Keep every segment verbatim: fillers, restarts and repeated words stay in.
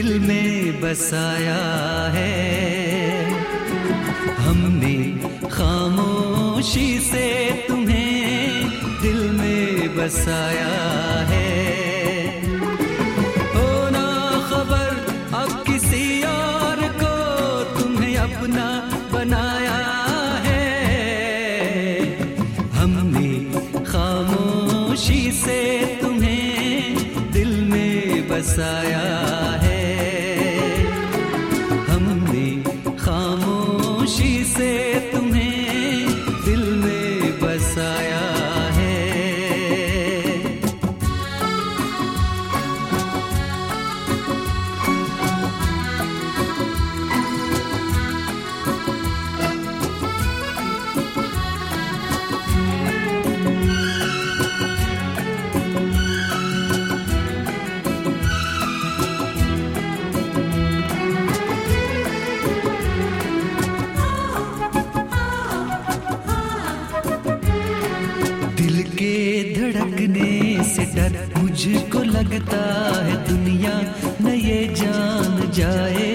दिल में बसाया है। हमने खामोशी से तुम्हें दिल में बसाया है। हो ना खबर अब किसी और को तुम्हें अपना बनाया है। हमने खामोशी से तुम्हें दिल में बसाया है। हमने खामोशी से तुम्हें दिल में बसाया है। दिल के धड़कने से डर मुझको लगता है दुनिया न ये जान जाए।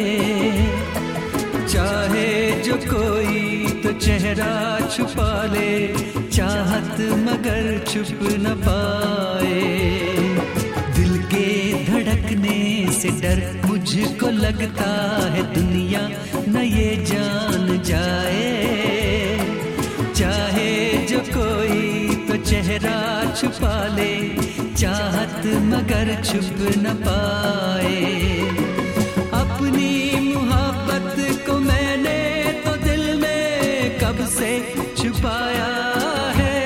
चाहे जो कोई तो चेहरा छुपा ले, चाहत मगर छुप न पाए। दिल के धड़कने से डर मुझको लगता है दुनिया न ये जान जाए। चाहे जो कोई तो चेहरा छुपा ले, चाहत मगर छुप न पाए। अपनी मोहब्बत को मैंने तो दिल में कब से छुपाया है।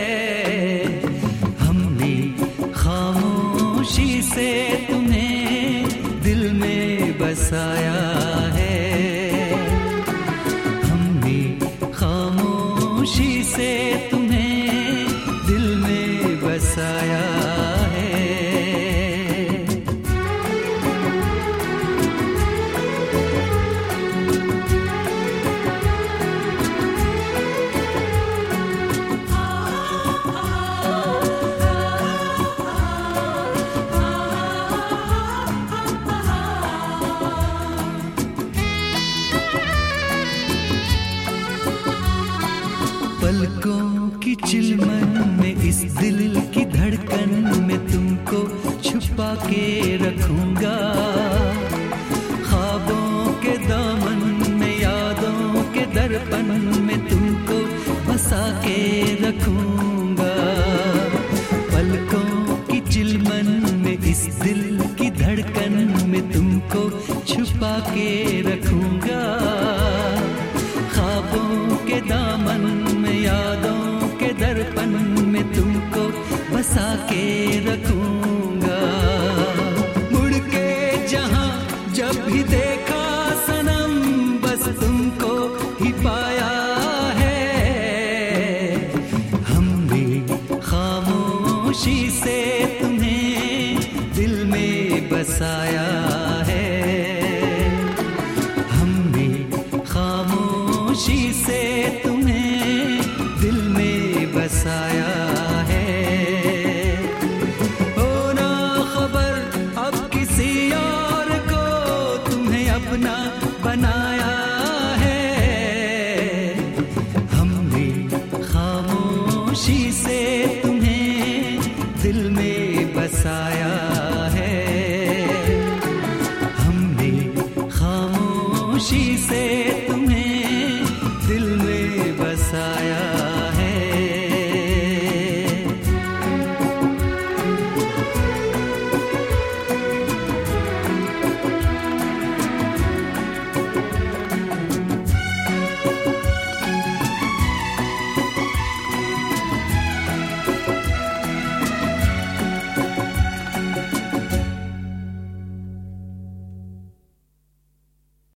हमने खामोशी से तुम्हें दिल में बसाया है। हमने खामोशी से तुम्हें दिल में बसाया है। पलकों की चिलमन में इस दिल की धड़कन में तुमको छुपा के रखूंगा। ख्वाबों के दामन में यादों के दर्पण में तुमको बसा के रखूंगा। पलकों की चिलमन में इस दिल की धड़कन में तुमको छुपा के रखूंगा। ख्वाबों के दामन में यादों के दर्पण में तुमको बसा के रखूंगा। मुड़ के जहां जब भी देखा सनम बस तुमको ही पाया है। हमने खामोशी से तुम्हें दिल में बसाया है। हमने खामोशी से तुम्हें दिल में बसाया है। हो ना खबर अब किसी और को तुम्हें अपना बनाया है। हमने खामोशी से तुम्हें दिल में बसाया है। हमने खामोशी से तुम्हें